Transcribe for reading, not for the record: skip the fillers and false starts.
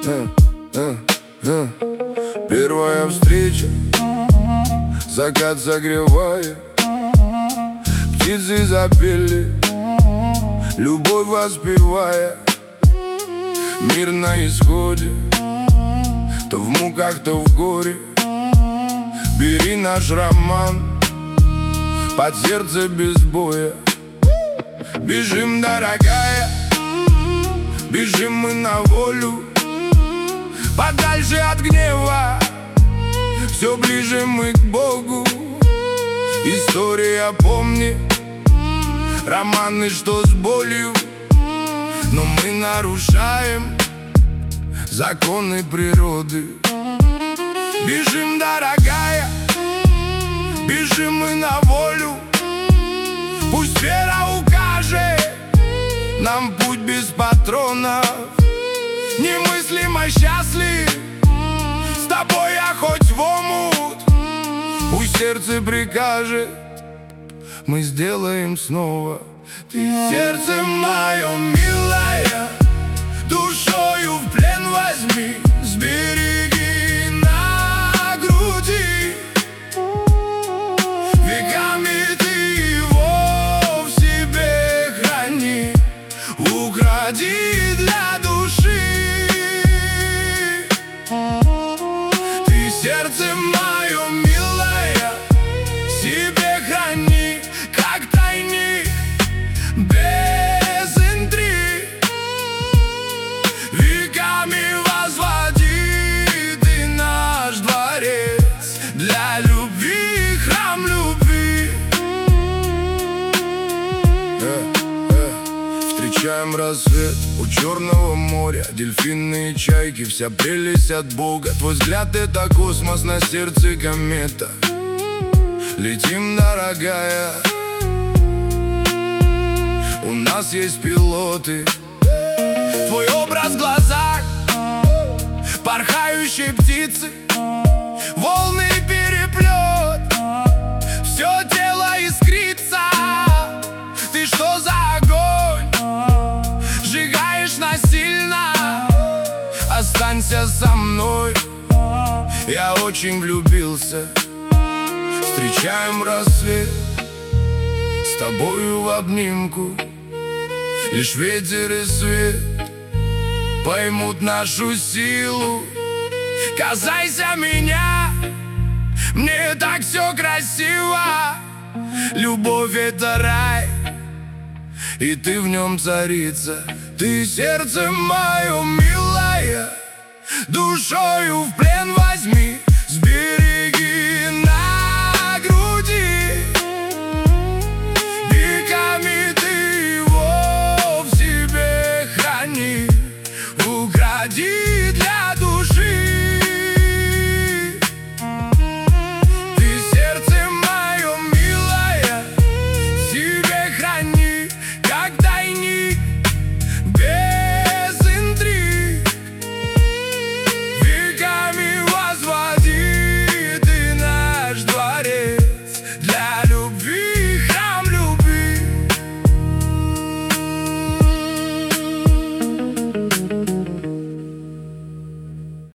Первая встреча, закат согревая, птицы запели, любовь воспевая. Мир на исходе, то в муках, то в горе. Бери наш роман под сердце без боя. Бежим, дорогая, бежим мы на волю, подальше от гнева, все ближе мы к Богу. История, помни, романы, что с болью, но мы нарушаем законы природы. Бежим, дорогая, бежим мы на волю, пусть вера укажет нам путь без патронов. Немыслимо счастлив, с тобой я хоть в омут, пусть сердце прикажет, мы сделаем снова. Ты сердце мое милая, душою в плен возьми, сбереги на груди. Веками ты его в себе храни, укради для души. Ты сердце мое милая, себе храни, как тайник, без интриг. Веками возводи ты наш дворец, для любви храм любви. Встречаем рассвет у Черного моря, дельфины и чайки, вся прелесть от Бога. Твой взгляд — это космос, на сердце комета. Летим, дорогая, у нас есть пилоты. Твой образ в глазах, порхающие птицы, волны и переплет, все тело искрится. Ты что за огонь, сжигаешь насильно? Останься со мной, я очень влюбился. Встречаем рассвет с тобою в обнимку, лишь ветер и свет поймут нашу силу. Касайся меня, мне так все красиво. Любовь — это рай, и ты в нем царица. Ты сердце мое милая, душою в плен